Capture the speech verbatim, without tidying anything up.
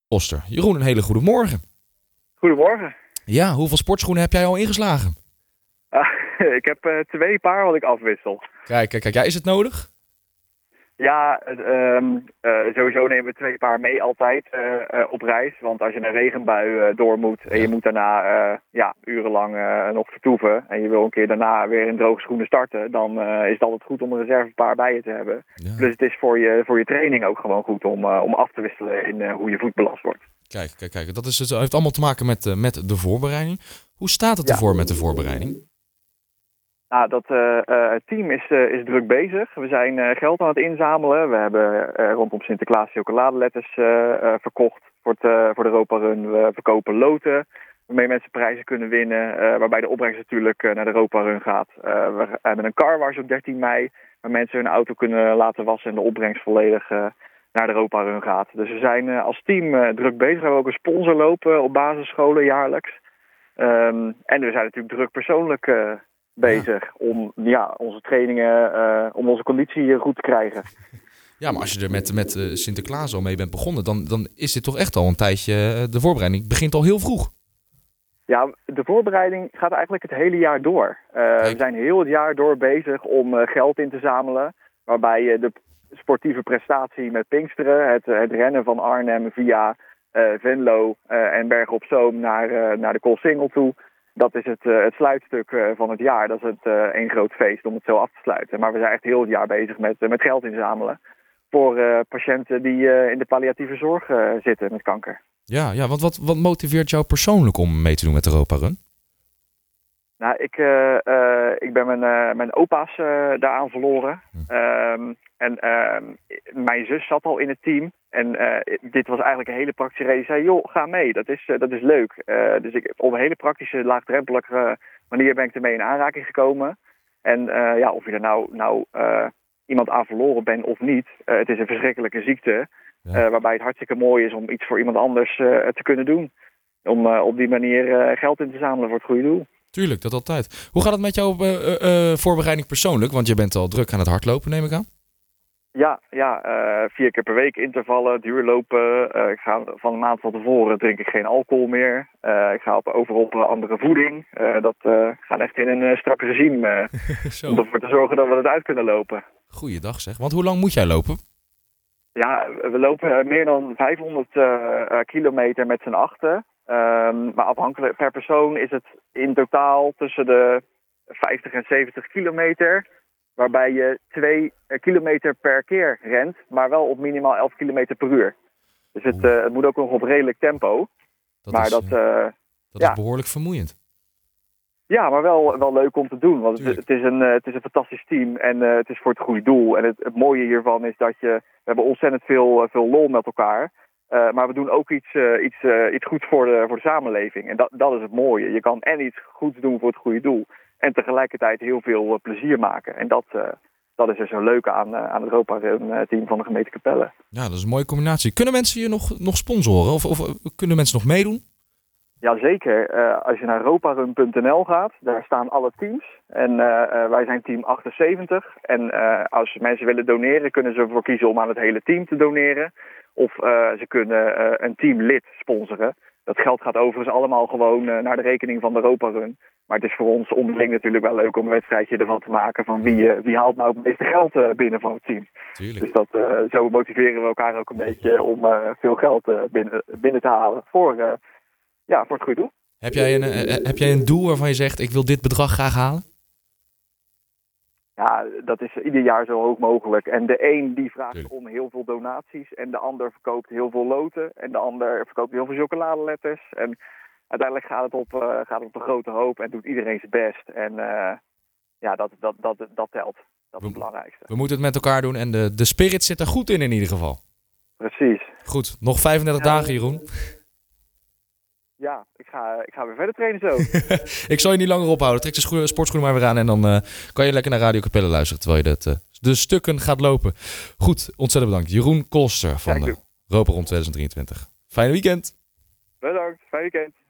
Koster. Jeroen, een hele goede morgen. Goedemorgen. Ja, hoeveel sportschoenen heb jij al ingeslagen? Uh, ik heb uh, twee paar wat ik afwissel. Kijk, kijk, kijk. Ja, is het nodig? Ja, um, uh, sowieso nemen we twee paar mee altijd uh, uh, op reis. Want als je een regenbui uh, door moet en je moet daarna uh, ja, urenlang uh, nog vertoeven en je wil een keer daarna weer in droge schoenen starten, dan uh, is het altijd goed om een reservepaar bij je te hebben. Ja. Plus het is voor je, voor je training ook gewoon goed om, uh, om af te wisselen in uh, hoe je voet belast wordt. Kijk, kijk, kijk. Dat is, het heeft allemaal te maken met, uh, met de voorbereiding. Hoe staat het ervoor ja. met de voorbereiding? Nou, dat uh, uh, het team is, uh, is druk bezig. We zijn uh, geld aan het inzamelen. We hebben uh, rondom Sinterklaas chocoladeletters uh, uh, verkocht voor, het, uh, voor de Europa Run. We verkopen loten waarmee mensen prijzen kunnen winnen. Uh, waarbij de opbrengst natuurlijk uh, naar de Europa Run gaat. Uh, we hebben een carwash op dertien mei. Waar mensen hun auto kunnen laten wassen en de opbrengst volledig uh, naar de Europa Run gaat. Dus we zijn uh, als team uh, druk bezig. We hebben ook een sponsor lopen op basisscholen jaarlijks. Um, en we zijn natuurlijk druk persoonlijk uh, bezig ja. om ja, onze trainingen, uh, om onze conditie goed te krijgen. Ja, maar als je er met, met uh, Sinterklaas al mee bent begonnen, dan, dan is dit toch echt al een tijdje, uh, de voorbereiding begint al heel vroeg. Ja, de voorbereiding gaat eigenlijk het hele jaar door. Uh, we zijn heel het jaar door bezig om uh, geld in te zamelen, waarbij uh, de sportieve prestatie met Pinksteren, het, het rennen van Arnhem via uh, Venlo uh, en Bergen op Zoom naar, uh, naar de Koolsingel toe. Dat is het, uh, het sluitstuk uh, van het jaar. Dat is het uh, één groot feest om het zo af te sluiten. Maar we zijn echt heel het jaar bezig met, uh, met geld inzamelen voor uh, patiënten die uh, in de palliatieve zorg uh, zitten met kanker. Ja, ja want wat, wat motiveert jou persoonlijk om mee te doen met de Europa Run? Nou, ik, uh, uh, ik ben mijn, uh, mijn opa's uh, daaraan verloren. Hm. Um, en uh, mijn zus zat al in het team. En uh, dit was eigenlijk een hele praktische reden. Zei, joh, ga mee. Dat is, uh, dat is leuk. Uh, dus ik, op een hele praktische, laagdrempelige manier ben ik ermee in aanraking gekomen. En uh, ja, of je er nou, nou uh, iemand aan verloren bent of niet. Uh, het is een verschrikkelijke ziekte. Ja. Uh, waarbij het hartstikke mooi is om iets voor iemand anders uh, te kunnen doen. Om uh, op die manier uh, geld in te zamelen voor het goede doel. Tuurlijk, dat altijd. Hoe gaat het met jouw uh, uh, voorbereiding persoonlijk? Want je bent al druk aan het hardlopen, neem ik aan. Ja, ja uh, vier keer per week intervallen, duurlopen. Uh, ik ga van een maand van tevoren drink ik geen alcohol meer. Uh, ik ga op, over op andere voeding. Uh, dat uh, gaat echt in een uh, strak regime uh, om ervoor te zorgen dat we het uit kunnen lopen. Goeiedag zeg. Want hoe lang moet jij lopen? Ja, we lopen meer dan vijfhonderd uh, uh, kilometer met z'n achten. Um, maar afhankelijk per persoon is het in totaal tussen de vijftig en zeventig kilometer. Waarbij je twee kilometer per keer rent, maar wel op minimaal elf kilometer per uur. Dus het, uh, het moet ook nog op redelijk tempo. Dat maar is, dat, uh, dat ja. is behoorlijk vermoeiend. Ja, maar wel, wel leuk om te doen. Want het, het, is een, uh, het is een fantastisch team en uh, het is voor het goede doel. En het, het mooie hiervan is dat je... We hebben ontzettend veel, uh, veel lol met elkaar. Uh, maar we doen ook iets, uh, iets, uh, iets goeds voor de, voor de samenleving. En dat, dat is het mooie. Je kan en iets goeds doen voor het goede doel. En tegelijkertijd heel veel uh, plezier maken. En dat, uh, dat is er zo leuk aan, uh, aan het Europa-team van de gemeente Capelle. Ja, dat is een mooie combinatie. Kunnen mensen je nog, nog sponsoren? Of, of kunnen mensen nog meedoen? Jazeker. Uh, als je naar roparun punt n l gaat, daar staan alle teams. En uh, uh, wij zijn team achtenzeventig. En uh, als mensen willen doneren, kunnen ze ervoor kiezen om aan het hele team te doneren. Of uh, ze kunnen uh, een teamlid sponsoren. Dat geld gaat overigens allemaal gewoon uh, naar de rekening van de Europa Run. Maar het is voor ons onderling natuurlijk wel leuk om een wedstrijdje ervan te maken van wie, uh, wie haalt nou het meeste geld uh, binnen van het team. Tuurlijk. Dus dat, uh, zo motiveren we elkaar ook een beetje om uh, veel geld uh, binnen, binnen te halen voor, uh, ja, voor het goede doel. Heb jij, een, uh, heb jij een doel waarvan je zegt, ik wil dit bedrag graag halen? Ja, dat is ieder jaar zo hoog mogelijk. En de een die vraagt Tuurlijk. om heel veel donaties. En de ander verkoopt heel veel loten. En de ander verkoopt heel veel chocoladeletters. En uiteindelijk gaat het op, uh, gaat het op een grote hoop. En doet iedereen zijn best. En uh, ja, dat, dat, dat, dat telt. Dat is het belangrijkste. We moeten het met elkaar doen. En de, de spirit zit er goed in in ieder geval. Precies. Goed, nog vijfendertig ja, dagen, Jeroen. Ja, ik ga, ik ga weer verder trainen zo. Ik zal je niet langer ophouden. Trek de sportschoenen maar weer aan en dan uh, kan je lekker naar Radio Capelle luisteren terwijl je dat, uh, de stukken gaat lopen. Goed, ontzettend bedankt. Jeroen Koster van de Europa Rond tweeduizend drieëntwintig. Fijne weekend. Bedankt, fijn weekend.